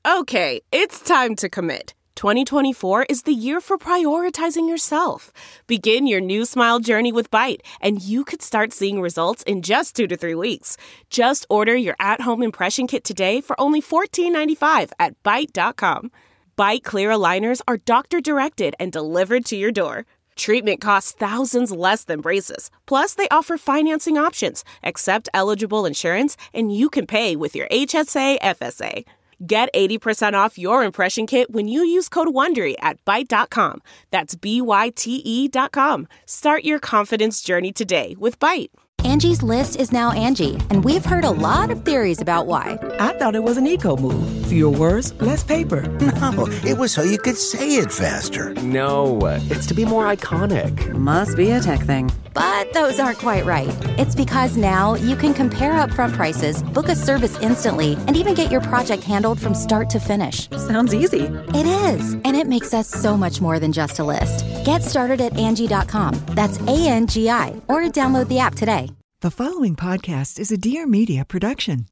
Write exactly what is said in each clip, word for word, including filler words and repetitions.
Okay, it's time to commit. twenty twenty-four is the year for prioritizing yourself. Begin your new smile journey with Byte, and you could start seeing results in just two to three weeks. Just order your at-home impression kit today for only fourteen ninety-five at byte dot com. Byte clear aligners are doctor-directed and delivered to your door. Treatment costs thousands less than braces. Plus, they offer financing options, accept eligible insurance, and you can pay with your H S A F S A. Get eighty percent off your impression kit when you use code WONDERY at byte dot com. That's B Y T E dot com. Start your confidence journey today with Byte. Angie's List is now Angie, and we've heard a lot of theories about why. I thought it was an eco move. Fewer words, less paper. No, it was so you could say it faster. No, it's to be more iconic. Must be a tech thing. But those aren't quite right. It's because now you can compare upfront prices, book a service instantly, and even get your project handled from start to finish. Sounds easy. It is, and it makes us so much more than just a list. Get started at Angie dot com. That's A N G I, or download the app today. The following podcast is a Dear Media production.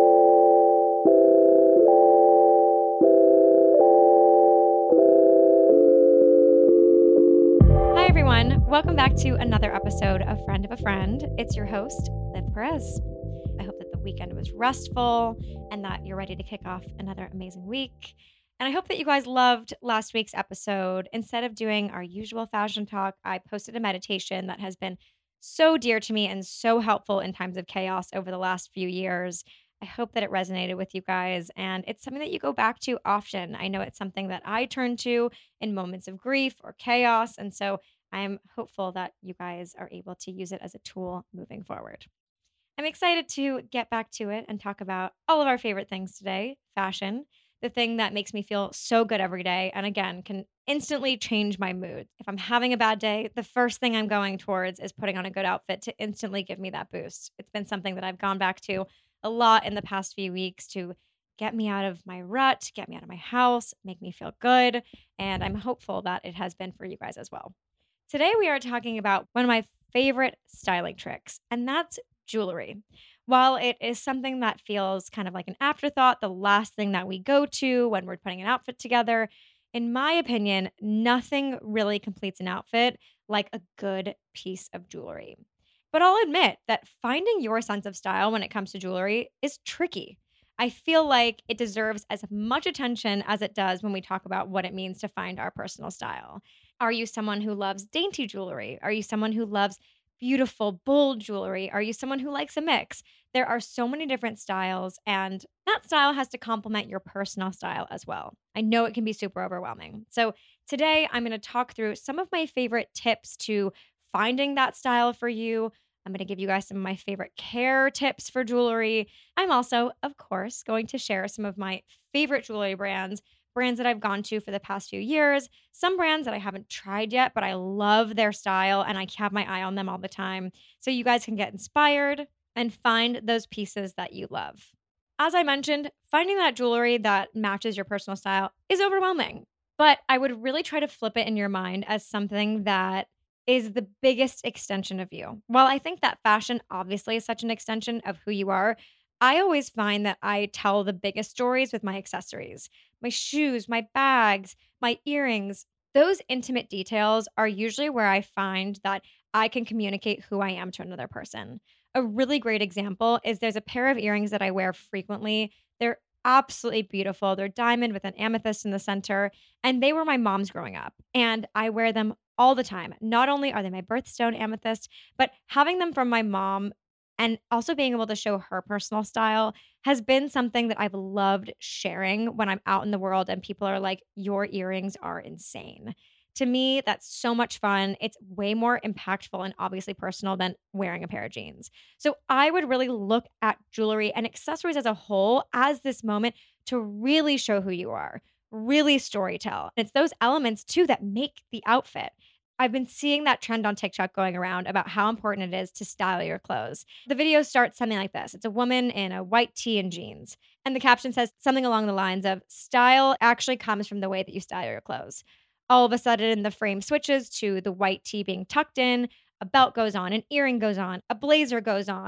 Hi, everyone. Welcome back to another episode of Friend of a Friend. It's your host, Liv Perez. I hope that the weekend was restful and that you're ready to kick off another amazing week. And I hope that you guys loved last week's episode. Instead of doing our usual fashion talk, I posted a meditation that has been so dear to me and so helpful in times of chaos over the last few years. I hope that it resonated with you guys, and it's something that you go back to often. I know it's something that I turn to in moments of grief or chaos, and so I'm hopeful that you guys are able to use it as a tool moving forward. I'm excited to get back to it and talk about all of our favorite things today, fashion, the thing that makes me feel so good every day, and again, can instantly change my mood. If I'm having a bad day, the first thing I'm going towards is putting on a good outfit to instantly give me that boost. It's been something that I've gone back to a lot in the past few weeks to get me out of my rut, get me out of my house, make me feel good, and I'm hopeful that it has been for you guys as well. Today, we are talking about one of my favorite styling tricks, and that's jewelry. While it is something that feels kind of like an afterthought, the last thing that we go to when we're putting an outfit together, in my opinion, nothing really completes an outfit like a good piece of jewelry. But I'll admit that finding your sense of style when it comes to jewelry is tricky. I feel like it deserves as much attention as it does when we talk about what it means to find our personal style. Are you someone who loves dainty jewelry? Are you someone who loves beautiful, bold jewelry? Are you someone who likes a mix? There are so many different styles, and that style has to complement your personal style as well. I know it can be super overwhelming. So today I'm going to talk through some of my favorite tips to finding that style for you. I'm going to give you guys some of my favorite care tips for jewelry. I'm also, of course, going to share some of my favorite jewelry brands, brands that I've gone to for the past few years, some brands that I haven't tried yet, but I love their style and I have my eye on them all the time. So you guys can get inspired and find those pieces that you love. As I mentioned, finding that jewelry that matches your personal style is overwhelming, but I would really try to flip it in your mind as something that is the biggest extension of you. While I think that fashion obviously is such an extension of who you are, I always find that I tell the biggest stories with my accessories, my shoes, my bags, my earrings. Those intimate details are usually where I find that I can communicate who I am to another person. A really great example is there's a pair of earrings that I wear frequently. They're absolutely beautiful. They're diamond with an amethyst in the center, and they were my mom's growing up, and I wear them all the time. Not only are they my birthstone amethyst, but having them from my mom and also being able to show her personal style has been something that I've loved sharing when I'm out in the world and people are like, your earrings are insane. To me, that's so much fun. It's way more impactful and obviously personal than wearing a pair of jeans. So I would really look at jewelry and accessories as a whole as this moment to really show who you are, really storytell. It's those elements too that make the outfit. I've been seeing that trend on TikTok going around about how important it is to style your clothes. The video starts something like this. It's a woman in a white tee and jeans. And the caption says something along the lines of, style actually comes from the way that you style your clothes. All of a sudden, the frame switches to the white tee being tucked in, a belt goes on, an earring goes on, a blazer goes on,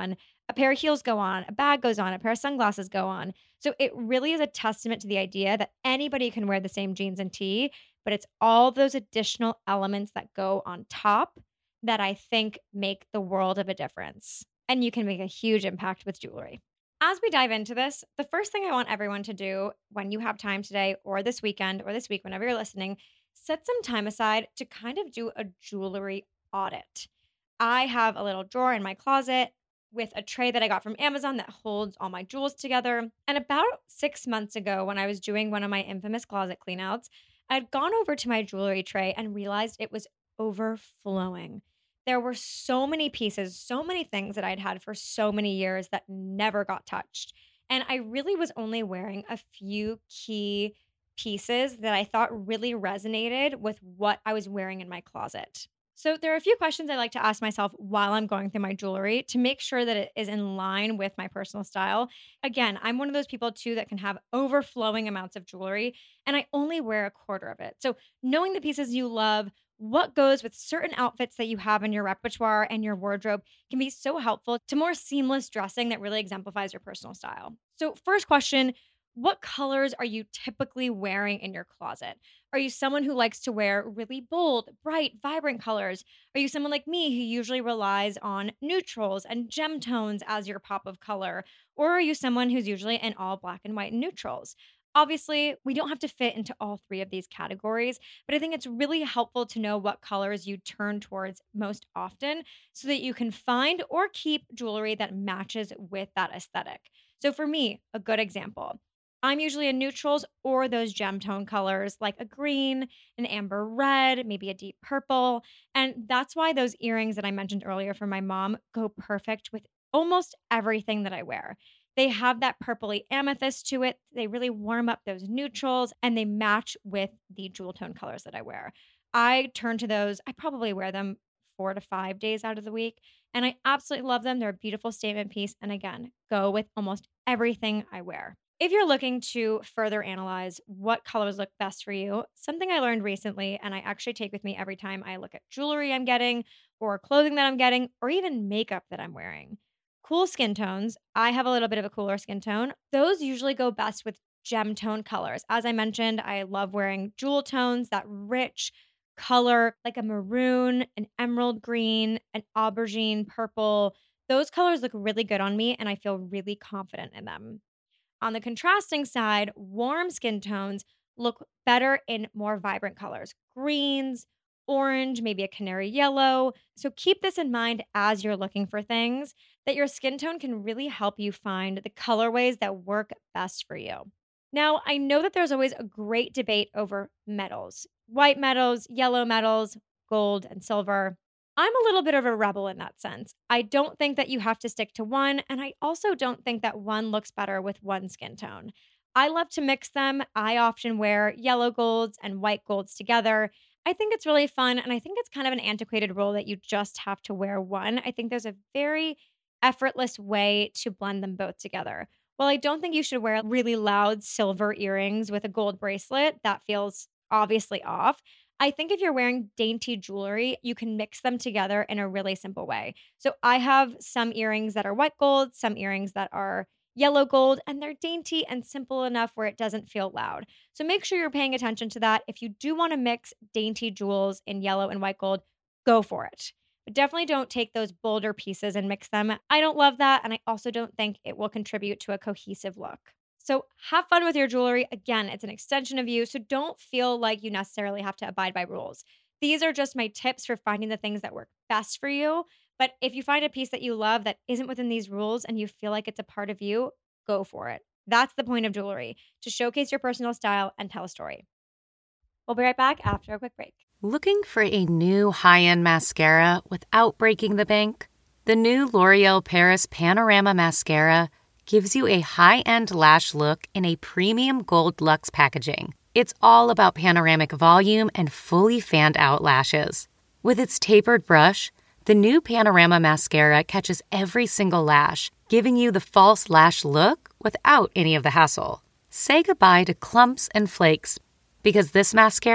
A pair of heels go on, a bag goes on, a pair of sunglasses go on. So it really is a testament to the idea that anybody can wear the same jeans and tee, but it's all those additional elements that go on top that I think make the world of a difference. And you can make a huge impact with jewelry. As we dive into this, the first thing I want everyone to do when you have time today or this weekend or this week, whenever you're listening, set some time aside to kind of do a jewelry audit. I have a little drawer in my closet with a tray that I got from Amazon that holds all my jewels together. And about six months ago, when I was doing one of my infamous closet cleanouts, I'd gone over to my jewelry tray and realized it was overflowing. There were so many pieces, so many things that I'd had for so many years that never got touched. And I really was only wearing a few key pieces that I thought really resonated with what I was wearing in my closet. So there are a few questions I like to ask myself while I'm going through my jewelry to make sure that it is in line with my personal style. Again, I'm one of those people too that can have overflowing amounts of jewelry, and I only wear a quarter of it. So knowing the pieces you love, what goes with certain outfits that you have in your repertoire and your wardrobe can be so helpful to more seamless dressing that really exemplifies your personal style. So first question, what colors are you typically wearing in your closet? Are you someone who likes to wear really bold, bright, vibrant colors? Are you someone like me who usually relies on neutrals and gem tones as your pop of color? Or are you someone who's usually in all black and white and neutrals? Obviously, we don't have to fit into all three of these categories, but I think it's really helpful to know what colors you turn towards most often so that you can find or keep jewelry that matches with that aesthetic. So for me, a good example, I'm usually in neutrals or those gem tone colors like a green, an amber red, maybe a deep purple. And that's why those earrings that I mentioned earlier from my mom go perfect with almost everything that I wear. They have that purpley amethyst to it. They really warm up those neutrals and they match with the jewel tone colors that I wear. I turn to those. I probably wear them four to five days out of the week. And I absolutely love them. They're a beautiful statement piece. And again, go with almost everything I wear. If you're looking to further analyze what colors look best for you, something I learned recently, and I actually take with me every time I look at jewelry I'm getting or clothing that I'm getting or even makeup that I'm wearing. Cool skin tones. I have a little bit of a cooler skin tone. Those usually go best with gem tone colors. As I mentioned, I love wearing jewel tones, that rich color like a maroon, an emerald green, an aubergine purple. Those colors look really good on me and I feel really confident in them. On the contrasting side, warm skin tones look better in more vibrant colors, greens, orange, maybe a canary yellow. So keep this in mind as you're looking for things, that your skin tone can really help you find the colorways that work best for you. Now, I know that there's always a great debate over metals, white metals, yellow metals, gold, and silver. I'm a little bit of a rebel in that sense. I don't think that you have to stick to one, and I also don't think that one looks better with one skin tone. I love to mix them. I often wear yellow golds and white golds together. I think it's really fun, and I think it's kind of an antiquated rule that you just have to wear one. I think there's a very effortless way to blend them both together. While I don't think you should wear really loud silver earrings with a gold bracelet, that feels obviously off. I think if you're wearing dainty jewelry, you can mix them together in a really simple way. So I have some earrings that are white gold, some earrings that are yellow gold, and they're dainty and simple enough where it doesn't feel loud. So make sure you're paying attention to that. If you do want to mix dainty jewels in yellow and white gold, go for it. But definitely don't take those bolder pieces and mix them. I don't love that, and I also don't think it will contribute to a cohesive look. So have fun with your jewelry. Again, it's an extension of you, so don't feel like you necessarily have to abide by rules. These are just my tips for finding the things that work best for you. But if you find a piece that you love that isn't within these rules and you feel like it's a part of you, go for it. That's the point of jewelry, to showcase your personal style and tell a story. We'll be right back after a quick break. Looking for a new high-end mascara without breaking the bank? The new L'Oreal Paris Panorama Mascara gives you a high-end lash look in a premium gold luxe packaging. It's all about panoramic volume and fully fanned-out lashes. With its tapered brush, the new Panorama Mascara catches every single lash, giving you the false lash look without any of the hassle. Say goodbye to clumps and flakes, because this mascara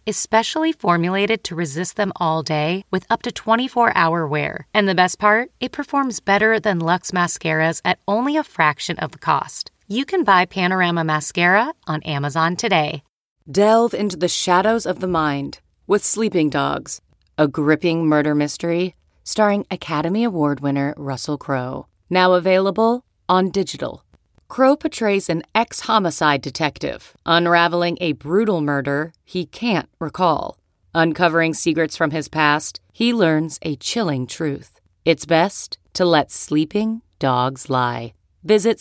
is specially formulated to resist them all day with up to twenty-four hour wear. And the best part? It performs better than Luxe mascaras at only a fraction of the cost. You can buy Panorama Mascara on Amazon today. Delve into the shadows of the mind with Sleeping Dogs, a gripping murder mystery starring Academy Award winner Russell Crowe. Now available on digital. Crowe portrays an ex-homicide detective unraveling a brutal murder he can't recall. Uncovering secrets from his past, he learns a chilling truth. It's best to let sleeping dogs lie. Visit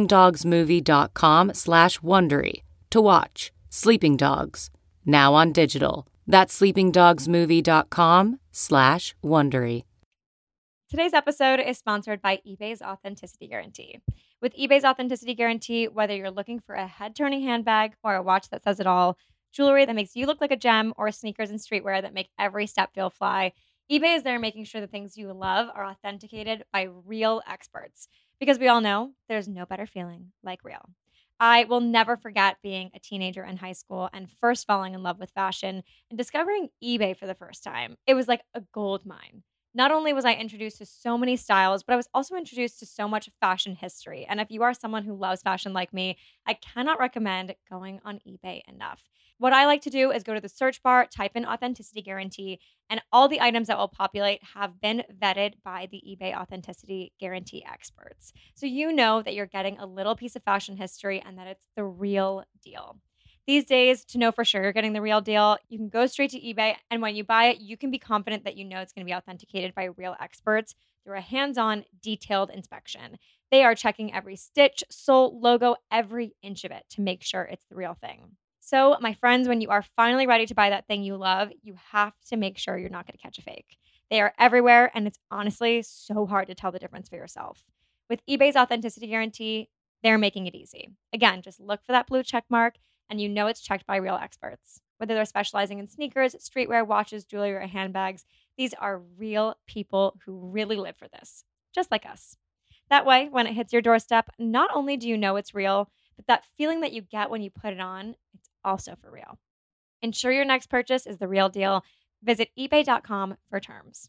sleepingdogsmovie.com slash Wondery to watch Sleeping Dogs, now on digital. That's sleepingdogsmovie.com slash Wondery. Today's episode is sponsored by eBay's Authenticity Guarantee. With eBay's Authenticity Guarantee, whether you're looking for a head-turning handbag or a watch that says it all, jewelry that makes you look like a gem, or sneakers and streetwear that make every step feel fly, eBay is there making sure the things you love are authenticated by real experts. Because we all know there's no better feeling like real. I will never forget being a teenager in high school and first falling in love with fashion and discovering eBay for the first time. It was like a gold mine. Not only was I introduced to so many styles, but I was also introduced to so much fashion history. And if you are someone who loves fashion like me, I cannot recommend going on eBay enough. What I like to do is go to the search bar, type in Authenticity Guarantee, and all the items that will populate have been vetted by the eBay Authenticity Guarantee experts. So you know that you're getting a little piece of fashion history and that it's the real deal. These days, to know for sure you're getting the real deal, you can go straight to eBay, and when you buy it, you can be confident that you know it's going to be authenticated by real experts through a hands-on, detailed inspection. They are checking every stitch, sole, logo, every inch of it to make sure it's the real thing. So, my friends, when you are finally ready to buy that thing you love, you have to make sure you're not going to catch a fake. They are everywhere, and it's honestly so hard to tell the difference for yourself. With eBay's Authenticity Guarantee, they're making it easy. Again, just look for that blue check mark, and you know it's checked by real experts. Whether they're specializing in sneakers, streetwear, watches, jewelry, or handbags, these are real people who really live for this, just like us. That way, when it hits your doorstep, not only do you know it's real, but that feeling that you get when you put it on, it's also for real. Ensure your next purchase is the real deal. Visit ebay dot com for terms.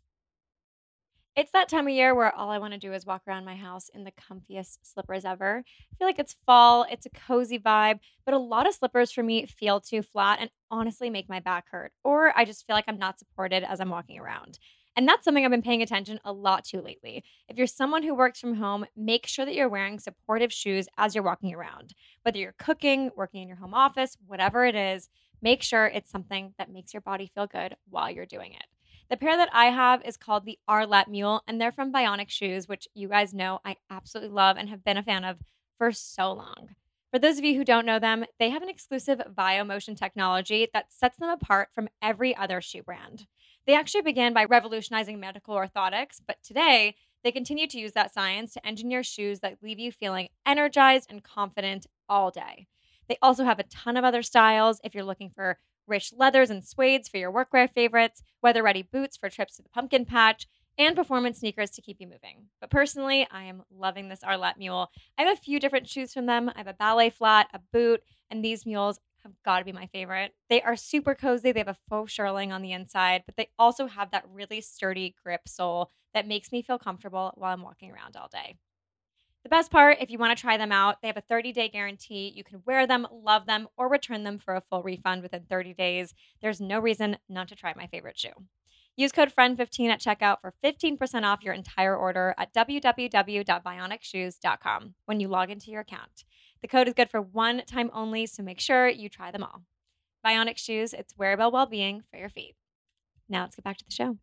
It's that time of year where all I want to do is walk around my house in the comfiest slippers ever. I feel like it's fall, it's a cozy vibe, but a lot of slippers for me feel too flat and honestly make my back hurt, or I just feel like I'm not supported as I'm walking around. And that's something I've been paying attention a lot to lately. If you're someone who works from home, make sure that you're wearing supportive shoes as you're walking around. Whether you're cooking, working in your home office, whatever it is, make sure it's something that makes your body feel good while you're doing it. The pair that I have is called the Arlette Mule, and they're from Bionic Shoes, which you guys know I absolutely love and have been a fan of for so long. For those of you who don't know them, they have an exclusive VioMotion technology that sets them apart from every other shoe brand. They actually began by revolutionizing medical orthotics, but today they continue to use that science to engineer shoes that leave you feeling energized and confident all day. They also have a ton of other styles if you're looking for rich leathers and suedes for your workwear favorites, weather-ready boots for trips to the pumpkin patch, and performance sneakers to keep you moving. But personally, I am loving this Arlette Mule. I have a few different shoes from them. I have a ballet flat, a boot, and these mules have got to be my favorite. They are super cozy. They have a faux shearling on the inside, but they also have that really sturdy grip sole that makes me feel comfortable while I'm walking around all day. The best part, if you want to try them out, they have a thirty-day guarantee. You can wear them, love them, or return them for a full refund within thirty days. There's no reason not to try my favorite shoe. Use code friend fifteen at checkout for fifteen percent off your entire order at w w w dot bionic shoes dot com when you log into your account. The code is good for one time only, so make sure you try them all. Bionic Shoes, it's wearable well-being for your feet. Now let's get back to the show.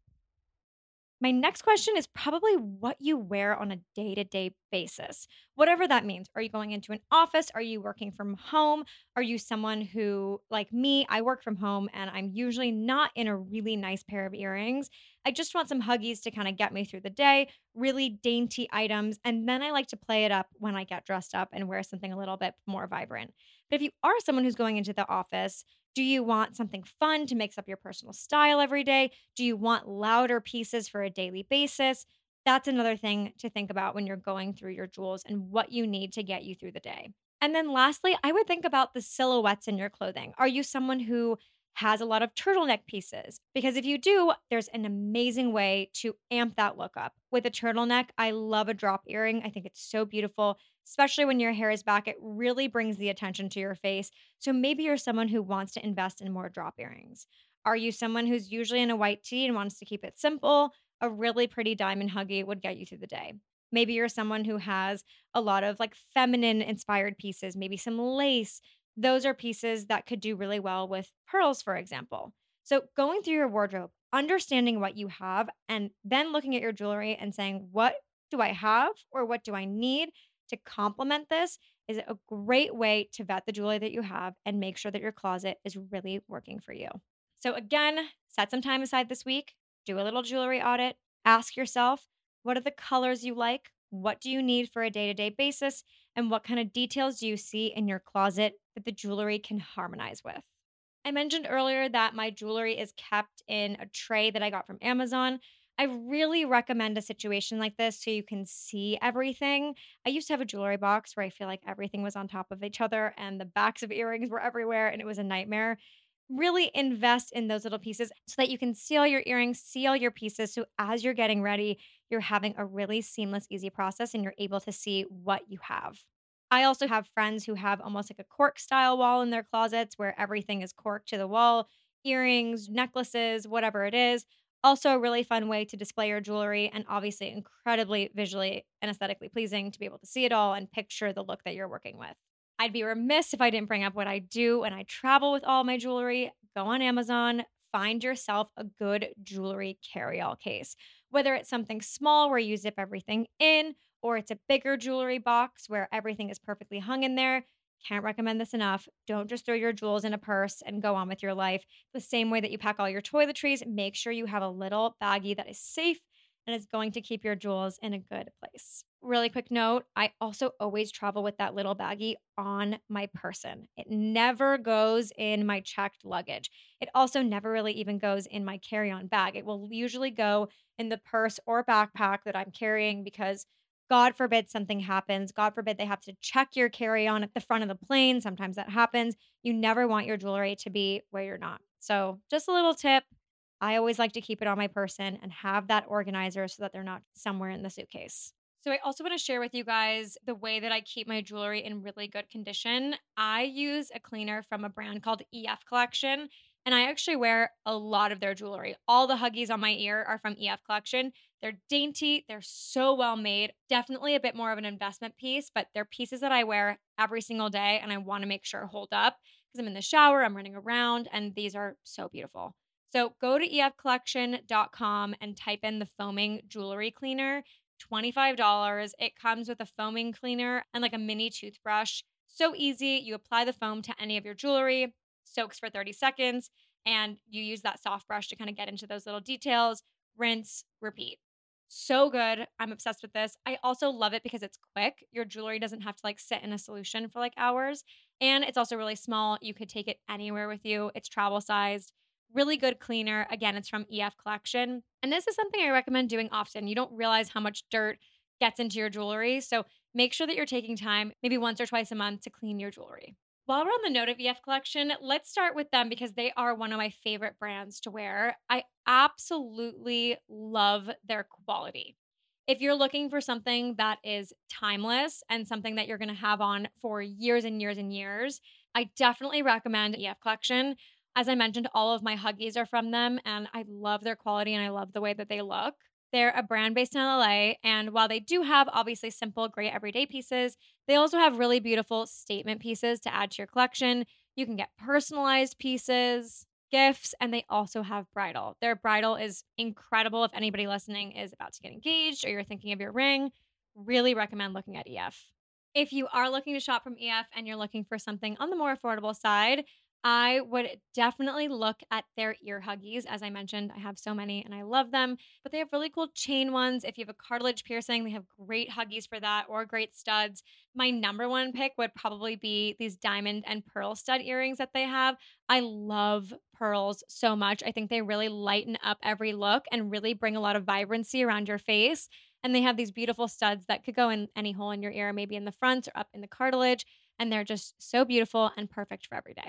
My next question is probably what you wear on a day-to-day basis, whatever that means. Are you going into an office? Are you working from home? Are you someone who, like me, I work from home and I'm usually not in a really nice pair of earrings. I just want some Huggies to kind of get me through the day, really dainty items, and then I like to play it up when I get dressed up and wear something a little bit more vibrant. But if you are someone who's going into the office, do you want something fun to mix up your personal style every day? Do you want louder pieces for a daily basis? That's another thing to think about when you're going through your jewels and what you need to get you through the day. And then lastly, I would think about the silhouettes in your clothing. Are you someone who has a lot of turtleneck pieces. Because if you do, there's an amazing way to amp that look up. With a turtleneck, I love a drop earring. I think it's so beautiful, especially when your hair is back. It really brings the attention to your face. So maybe you're someone who wants to invest in more drop earrings. Are you someone who's usually in a white tee and wants to keep it simple? A really pretty diamond huggy would get you through the day. Maybe you're someone who has a lot of like feminine inspired pieces, maybe some lace. Those are pieces that could do really well with pearls, for example. So going through your wardrobe, understanding what you have, and then looking at your jewelry and saying, what do I have or what do I need to complement this is a great way to vet the jewelry that you have and make sure that your closet is really working for you. So again, set some time aside this week, do a little jewelry audit, ask yourself, what are the colors you like? What do you need for a day-to-day basis? And what kind of details do you see in your closet that the jewelry can harmonize with? I mentioned earlier that my jewelry is kept in a tray that I got from Amazon. I really recommend a situation like this so you can see everything. I used to have a jewelry box where I feel like everything was on top of each other and the backs of earrings were everywhere and it was a nightmare. Really invest in those little pieces so that you can see all your earrings, see all your pieces. So as you're getting ready, you're having a really seamless, easy process and you're able to see what you have. I also have friends who have almost like a cork style wall in their closets where everything is corked to the wall, earrings, necklaces, whatever it is. Also a really fun way to display your jewelry and obviously incredibly visually and aesthetically pleasing to be able to see it all and picture the look that you're working with. I'd be remiss if I didn't bring up what I do when I travel with all my jewelry. Go on Amazon, find yourself a good jewelry carry-all case. Whether it's something small where you zip everything in, or it's a bigger jewelry box where everything is perfectly hung in there. Can't recommend this enough. Don't just throw your jewels in a purse and go on with your life. The same way that you pack all your toiletries, make sure you have a little baggie that is safe and is going to keep your jewels in a good place. Really quick note, I also always travel with that little baggie on my person. It never goes in my checked luggage. It also never really even goes in my carry-on bag. It will usually go in the purse or backpack that I'm carrying because God forbid something happens. God forbid they have to check your carry-on at the front of the plane. Sometimes that happens. You never want your jewelry to be where you're not. So just a little tip. I always like to keep it on my person and have that organizer so that they're not somewhere in the suitcase. So I also want to share with you guys the way that I keep my jewelry in really good condition. I use a cleaner from a brand called E F Collection, and I actually wear a lot of their jewelry. All the huggies on my ear are from E F Collection. They're dainty. They're so well made. Definitely a bit more of an investment piece, but they're pieces that I wear every single day, and I want to make sure hold up because I'm in the shower, I'm running around, and these are so beautiful. So go to E F collection dot com and type in the foaming jewelry cleaner. twenty-five dollars. It comes with a foaming cleaner and like a mini toothbrush. So easy. You apply the foam to any of your jewelry, soaks for thirty seconds, and you use that soft brush to kind of get into those little details. Rinse, repeat. So good. I'm obsessed with this. I also love it because it's quick. Your jewelry doesn't have to like sit in a solution for like hours. And it's also really small. You could take it anywhere with you. It's travel sized. Really good cleaner. Again, it's from E F Collection. And this is something I recommend doing often. You don't realize how much dirt gets into your jewelry. So make sure that you're taking time, maybe once or twice a month, to clean your jewelry. While we're on the note of E F Collection, let's start with them because they are one of my favorite brands to wear. I absolutely love their quality. If you're looking for something that is timeless and something that you're going to have on for years and years and years, I definitely recommend E F Collection. As I mentioned, all of my huggies are from them, and I love their quality and I love the way that they look. They're a brand based in L A, and while they do have obviously simple, great everyday pieces, they also have really beautiful statement pieces to add to your collection. You can get personalized pieces, gifts, and they also have bridal. Their bridal is incredible. If anybody listening is about to get engaged or you're thinking of your ring, really recommend looking at E F. If you are looking to shop from E F and you're looking for something on the more affordable side, I would definitely look at their ear huggies. As I mentioned, I have so many and I love them, but they have really cool chain ones. If you have a cartilage piercing, they have great huggies for that or great studs. My number one pick would probably be these diamond and pearl stud earrings that they have. I love pearls so much. I think they really lighten up every look and really bring a lot of vibrancy around your face. And they have these beautiful studs that could go in any hole in your ear, maybe in the front or up in the cartilage. And they're just so beautiful and perfect for every day.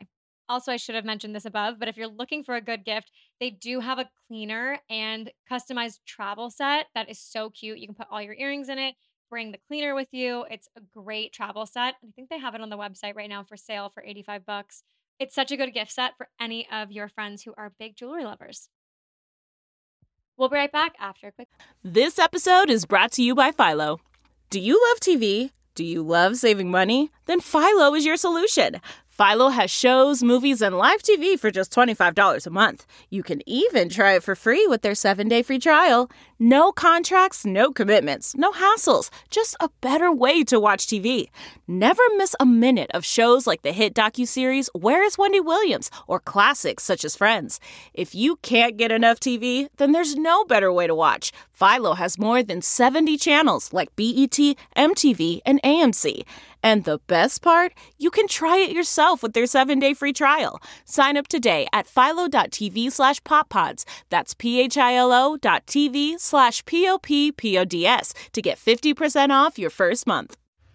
Also, I should have mentioned this above, but if you're looking for a good gift, they do have a cleaner and customized travel set that is so cute. You can put all your earrings in it, bring the cleaner with you. It's a great travel set. I think they have it on the website right now for sale for eighty-five bucks. It's such a good gift set for any of your friends who are big jewelry lovers. We'll be right back after a quick. This episode is brought to you by Philo. Do you love T V? Do you love saving money? Then Philo is your solution. Philo has shows, movies, and live T V for just twenty-five dollars a month. You can even try it for free with their seven-day free trial. No contracts, no commitments, no hassles. Just a better way to watch T V. Never miss a minute of shows like the hit docuseries Where is Wendy Williams? Or classics such as Friends. If you can't get enough T V, then there's no better way to watch. Philo has more than seventy channels like B E T, M T V, and A M C. And the best part? You can try it yourself with their seven-day free trial. Sign up today at philo.tv slash poppods. That's P-H-I-L-O dot TV slash P-O-P-P-O-D-S to get fifty percent off your first month.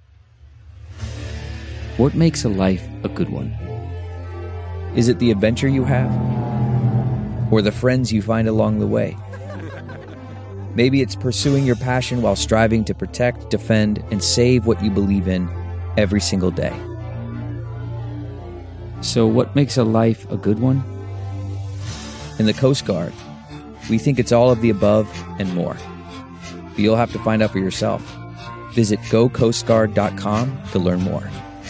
What makes a life a good one? Is it the adventure you have? Or the friends you find along the way? Maybe it's pursuing your passion while striving to protect, defend, and save what you believe in every single day. So what makes a life a good one? In the Coast Guard, we think it's all of the above and more. But you'll have to find out for yourself. Visit go coast guard dot com to learn more.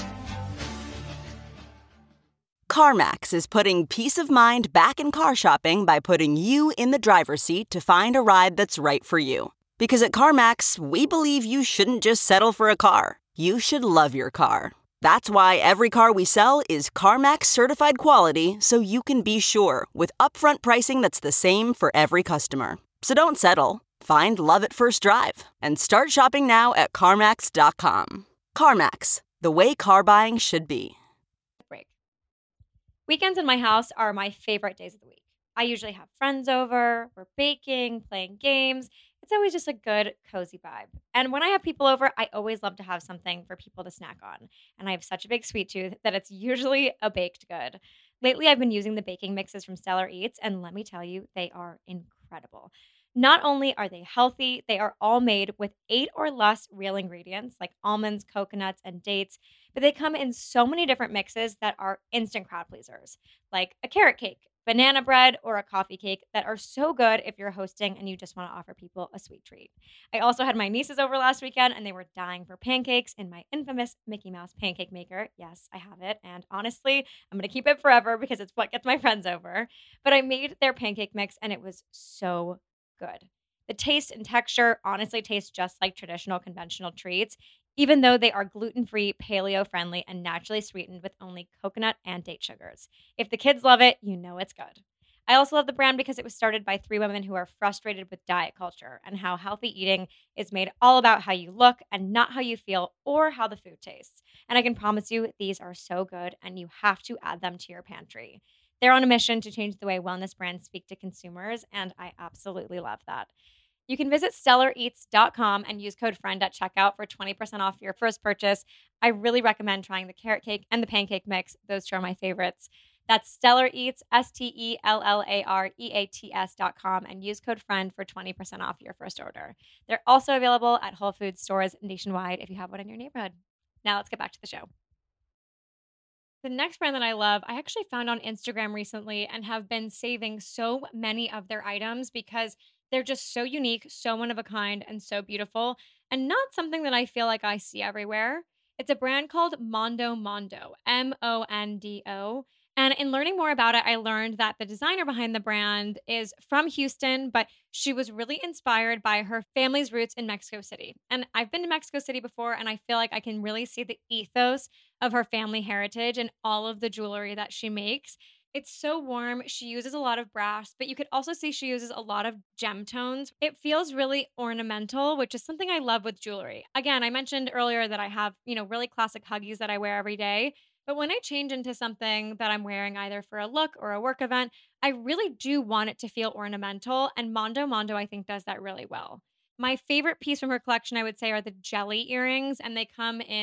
CarMax is putting peace of mind back in car shopping by putting you in the driver's seat to find a ride that's right for you. Because at CarMax, we believe you shouldn't just settle for a car. You should love your car. That's why every car we sell is CarMax certified quality, so you can be sure with upfront pricing that's the same for every customer. So don't settle. Find love at first drive and start shopping now at CarMax dot com. CarMax, the way car buying should be. Break. Weekends in my house are my favorite days of the week. I usually have friends over, we're baking, playing games. It's always just a good, cozy vibe. And when I have people over, I always love to have something for people to snack on. And I have such a big sweet tooth that it's usually a baked good. Lately, I've been using the baking mixes from Stellar Eats, and let me tell you, they are incredible. Not only are they healthy, they are all made with eight or less real ingredients like almonds, coconuts, and dates, but they come in so many different mixes that are instant crowd pleasers, like a carrot cake, banana bread, or a coffee cake that are so good if you're hosting and you just want to offer people a sweet treat. I also had my nieces over last weekend and they were dying for pancakes in my infamous Mickey Mouse pancake maker. Yes, I have it. And honestly, I'm going to keep it forever because it's what gets my friends over. But I made their pancake mix and it was so good. The taste and texture honestly taste just like traditional conventional treats, even though they are gluten-free, paleo-friendly, and naturally sweetened with only coconut and date sugars. If the kids love it, you know it's good. I also love the brand because it was started by three women who are frustrated with diet culture and how healthy eating is made all about how you look and not how you feel or how the food tastes. And I can promise you, these are so good and you have to add them to your pantry. They're on a mission to change the way wellness brands speak to consumers, and I absolutely love that. You can visit stellar eats dot com and use code FRIEND at checkout for twenty percent off your first purchase. I really recommend trying the carrot cake and the pancake mix. Those two are my favorites. That's Stellar Eats, S T E L L A R E A T S dot com, and use code FRIEND for twenty percent off your first order. They're also available at Whole Foods stores nationwide if you have one in your neighborhood. Now let's get back to the show. The next brand that I love, I actually found on Instagram recently and have been saving so many of their items because they're just so unique, so one of a kind, and so beautiful, and not something that I feel like I see everywhere. It's a brand called Mondo Mondo, M O N D O. And in learning more about it, I learned that the designer behind the brand is from Houston, but she was really inspired by her family's roots in Mexico City. And I've been to Mexico City before, and I feel like I can really see the ethos of her family heritage and all of the jewelry that she makes. It's so warm. She uses a lot of brass, but you could also see she uses a lot of gem tones. It feels really ornamental, which is something I love with jewelry. Again, I mentioned earlier that I have, you know, really classic Huggies that I wear every day. But when I change into something that I'm wearing either for a look or a work event, I really do want it to feel ornamental. And Mondo Mondo, I think, does that really well. My favorite piece from her collection, I would say, are the jelly earrings. And they come in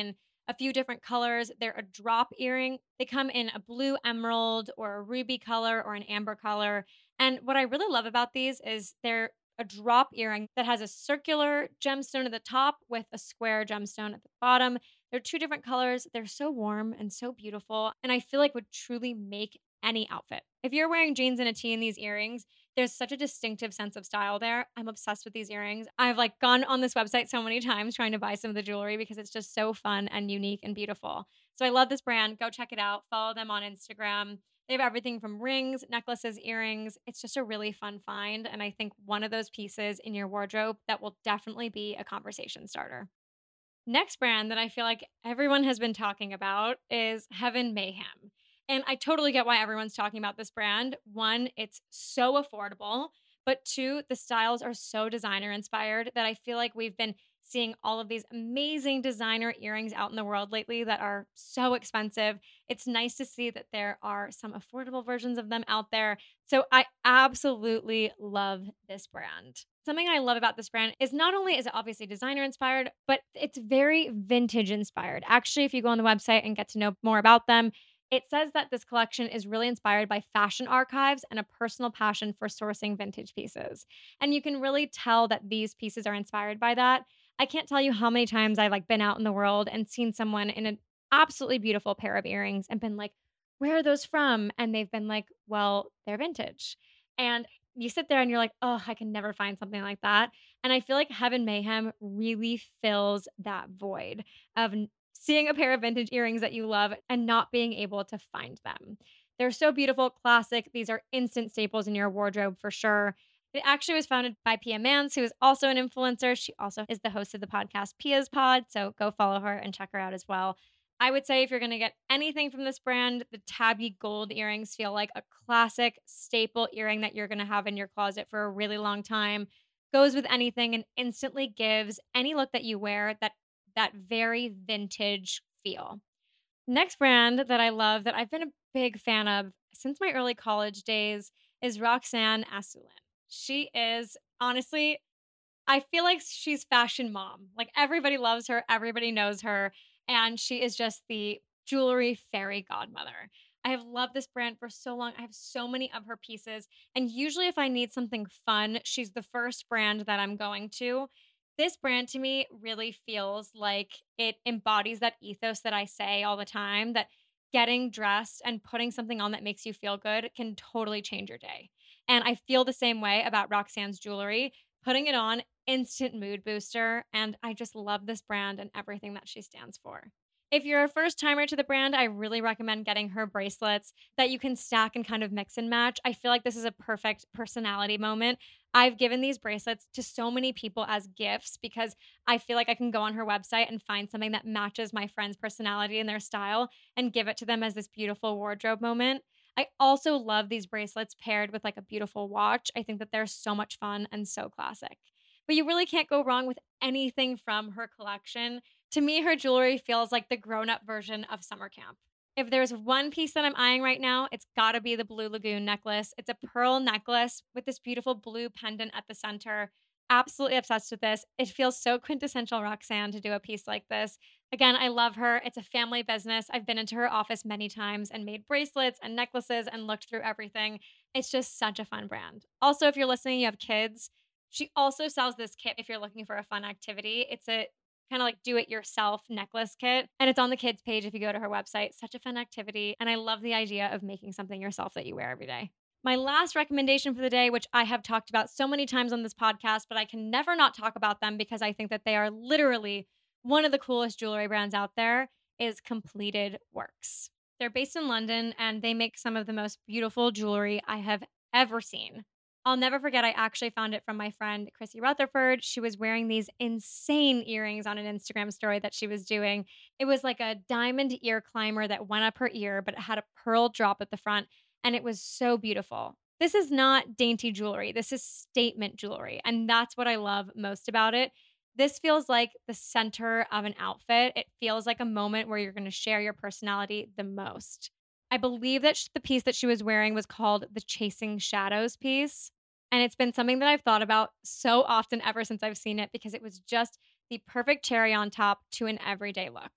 a few different colors. They're a drop earring. They come in a blue emerald or a ruby color or an amber color. And what I really love about these is they're a drop earring that has a circular gemstone at the top with a square gemstone at the bottom. They're two different colors. They're so warm and so beautiful. And I feel like would truly make any outfit. If you're wearing jeans and a tee and these earrings, there's such a distinctive sense of style there. I'm obsessed with these earrings. I've like gone on this website so many times trying to buy some of the jewelry because it's just so fun and unique and beautiful. So I love this brand. Go check it out. Follow them on Instagram. They have everything from rings, necklaces, earrings. It's just a really fun find. And I think one of those pieces in your wardrobe that will definitely be a conversation starter. Next brand that I feel like everyone has been talking about is Heaven Mayhem. And I totally get why everyone's talking about this brand. One, it's so affordable, but two, the styles are so designer inspired that I feel like we've been seeing all of these amazing designer earrings out in the world lately that are so expensive. It's nice to see that there are some affordable versions of them out there. So I absolutely love this brand. Something I love about this brand is not only is it obviously designer inspired, but it's very vintage inspired. Actually, if you go on the website and get to know more about them, it says that this collection is really inspired by fashion archives and a personal passion for sourcing vintage pieces. And you can really tell that these pieces are inspired by that. I can't tell you how many times I've like been out in the world and seen someone in an absolutely beautiful pair of earrings and been like, where are those from? And they've been like, well, they're vintage. And you sit there and you're like, oh, I can never find something like that. And I feel like Heaven Mayhem really fills that void of seeing a pair of vintage earrings that you love and not being able to find them. They're so beautiful, classic. These are instant staples in your wardrobe for sure. It actually was founded by Pia Mans, who is also an influencer. She also is the host of the podcast Pia's Pod, so go follow her and check her out as well. I would say if you're going to get anything from this brand, the tabby gold earrings feel like a classic staple earring that you're going to have in your closet for a really long time. Goes with anything and instantly gives any look that you wear that that very vintage feel. Next brand that I love that I've been a big fan of since my early college days is Roxanne Assoulin. She is honestly, I feel like she's fashion mom. Like everybody loves her, everybody knows her, and she is just the jewelry fairy godmother. I have loved this brand for so long. I have so many of her pieces, and usually if I need something fun, she's the first brand that I'm going to. This brand to me really feels like it embodies that ethos that I say all the time, that getting dressed and putting something on that makes you feel good can totally change your day. And I feel the same way about Roxanne's jewelry. Putting it on, instant mood booster. And I just love this brand and everything that she stands for. If you're a first timer to the brand, I really recommend getting her bracelets that you can stack and kind of mix and match. I feel like this is a perfect personality moment. I've given these bracelets to so many people as gifts because I feel like I can go on her website and find something that matches my friend's personality and their style and give it to them as this beautiful wardrobe moment. I also love these bracelets paired with like a beautiful watch. I think that they're so much fun and so classic. But you really can't go wrong with anything from her collection. To me, her jewelry feels like the grown-up version of summer camp. If there's one piece that I'm eyeing right now, it's gotta be the Blue Lagoon necklace. It's a pearl necklace with this beautiful blue pendant at the center. Absolutely obsessed with this. It feels so quintessential Roxanne to do a piece like this. Again, I love her. It's a family business. I've been into her office many times and made bracelets and necklaces and looked through everything. It's just such a fun brand. Also, if you're listening, you have kids, she also sells this kit if you're looking for a fun activity. It's a kind of like do-it-yourself necklace kit. And it's on the kids page if you go to her website. Such a fun activity. And I love the idea of making something yourself that you wear every day. My last recommendation for the day, which I have talked about so many times on this podcast, but I can never not talk about them because I think that they are literally one of the coolest jewelry brands out there, is Completed Works. They're based in London and they make some of the most beautiful jewelry I have ever seen. I'll never forget, I actually found it from my friend, Chrissy Rutherford. She was wearing these insane earrings on an Instagram story that she was doing. It was like a diamond ear climber that went up her ear, but it had a pearl drop at the front, and it was so beautiful. This is not dainty jewelry. This is statement jewelry, and that's what I love most about it. This feels like the center of an outfit. It feels like a moment where you're going to share your personality the most. I believe that the piece that she was wearing was called the Chasing Shadows piece. And it's been something that I've thought about so often ever since I've seen it because it was just the perfect cherry on top to an everyday look.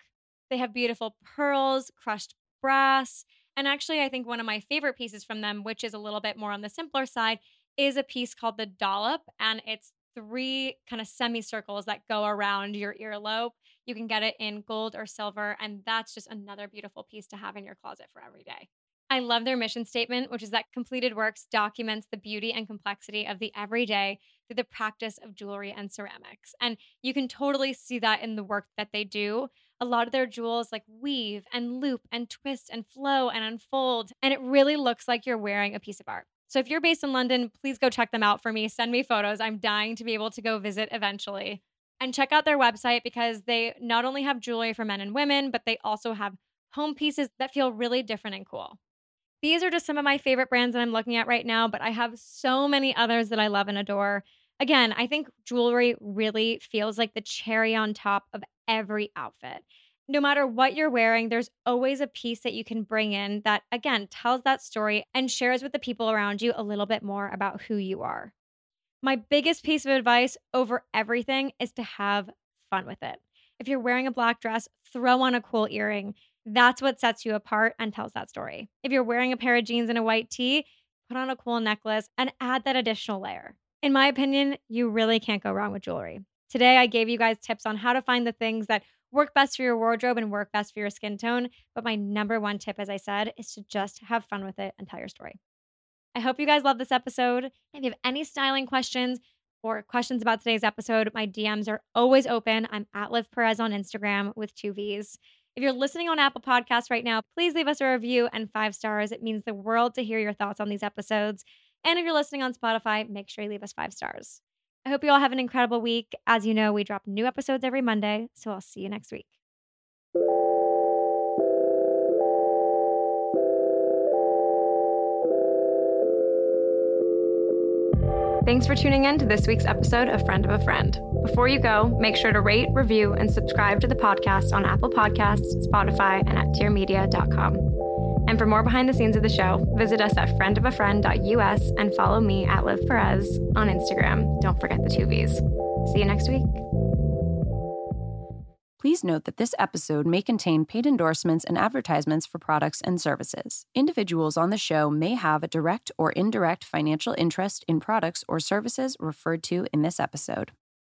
They have beautiful pearls, crushed brass, and actually I think one of my favorite pieces from them, which is a little bit more on the simpler side, is a piece called the dollop, and it's three kind of semicircles that go around your earlobe. You can get it in gold or silver, and that's just another beautiful piece to have in your closet for every day. I love their mission statement, which is that Completed Works documents the beauty and complexity of the everyday through the practice of jewelry and ceramics. And you can totally see that in the work that they do. A lot of their jewels like weave and loop and twist and flow and unfold, and it really looks like you're wearing a piece of art. So if you're based in London, please go check them out for me. Send me photos. I'm dying to be able to go visit eventually. And check out their website because they not only have jewelry for men and women, but they also have home pieces that feel really different and cool. These are just some of my favorite brands that I'm looking at right now, but I have so many others that I love and adore. Again, I think jewelry really feels like the cherry on top of every outfit. No matter what you're wearing, there's always a piece that you can bring in that, again, tells that story and shares with the people around you a little bit more about who you are. My biggest piece of advice over everything is to have fun with it. If you're wearing a black dress, throw on a cool earring. That's what sets you apart and tells that story. If you're wearing a pair of jeans and a white tee, put on a cool necklace and add that additional layer. In my opinion, you really can't go wrong with jewelry. Today, I gave you guys tips on how to find the things that work best for your wardrobe and work best for your skin tone. But my number one tip, as I said, is to just have fun with it and tell your story. I hope you guys love this episode. If you have any styling questions or questions about today's episode, my D Ms are always open. I'm at Liv Perez on Instagram with two V's. If you're listening on Apple Podcasts right now, please leave us a review and five stars. It means the world to hear your thoughts on these episodes. And if you're listening on Spotify, make sure you leave us five stars. I hope you all have an incredible week. As you know, we drop new episodes every Monday, so I'll see you next week. Thanks for tuning in to this week's episode of Friend of a Friend. Before you go, make sure to rate, review, and subscribe to the podcast on Apple Podcasts, Spotify, and at dear media dot com. And for more behind the scenes of the show, visit us at friend of a friend dot U S and follow me at Liv Perez on Instagram. Don't forget the two V's. See you next week. Please note that this episode may contain paid endorsements and advertisements for products and services. Individuals on the show may have a direct or indirect financial interest in products or services referred to in this episode.